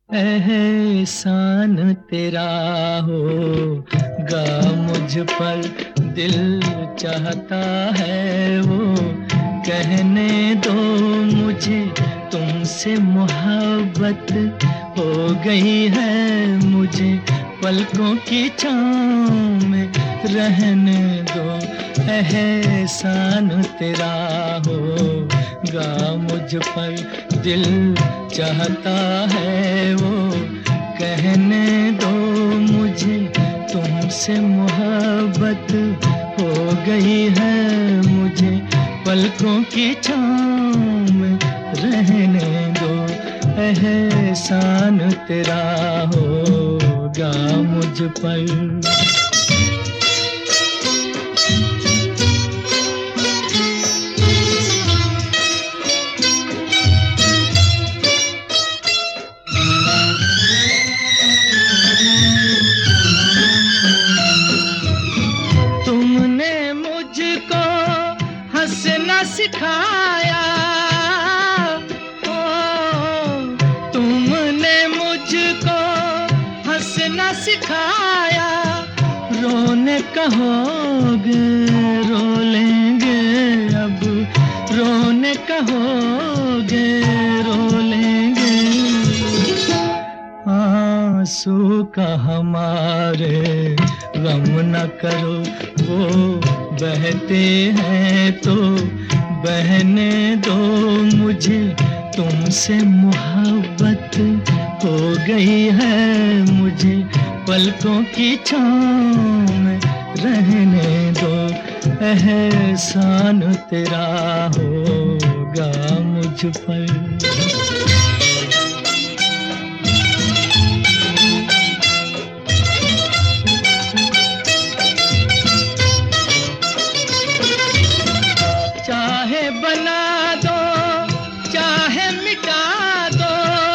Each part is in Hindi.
एहसान तेरा होगा मुझ पर, दिल चाहता है वो कहने दो मुझे, तुमसे मोहब्बत हो गई है मुझे, पलकों की छाँव में रहने दो। एहसान तेरा होगा मुझ पर, दिल चाहता है वो कहने दो मुझे, तुमसे मोहब्बत हो गई है मुझे, पलकों की छाँव में रहने दो। एहसान तेरा होगा मुझ पर। तुमने मुझको हंसना सिखाया, ओ तुमने मुझको हंसना सिखाया, रोने कहोगे रो लेंगे अब, रोने कहोगे रो लेंगे, आंसू का हमारे गम न करो, वो बहते हैं तो बहने दो मुझे, तुमसे मोहब्बत हो गई है मुझे, पलकों की छाँव में रहने दो। एहसान तेरा होगा मुझ पर। चाहे बना दो चाहे मिटा दो,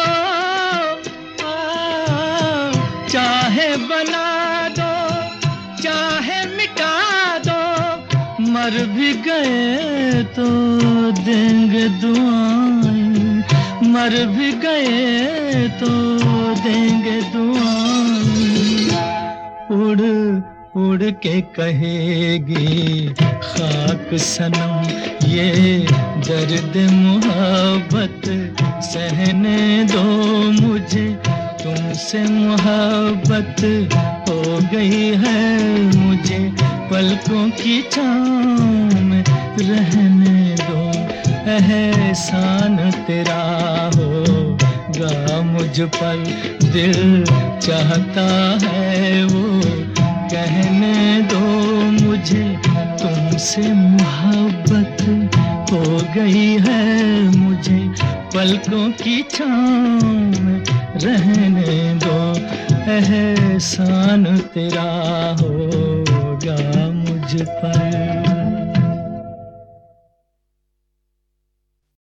चाहे बना दो चाहे मिटा दो, मर भी गए तो देंगे दुआएं, मर भी गए तो देंगे दुआएं, उड़ उड़ के कहेगी खाक सनम ये दर्द मोहब्बत सहने दो मुझे, तुमसे मोहब्बत हो गई है मुझे, पलकों की छाँव में रहने दो। एहसान तेरा होगा मुझ पर, दिल चाहता है वो कहने दो मुझे, तुमसे मोहब्बत हो गई है मुझे, पलकों की छाँव में रहने दो। एहसान तेरा होगा मुझ पर।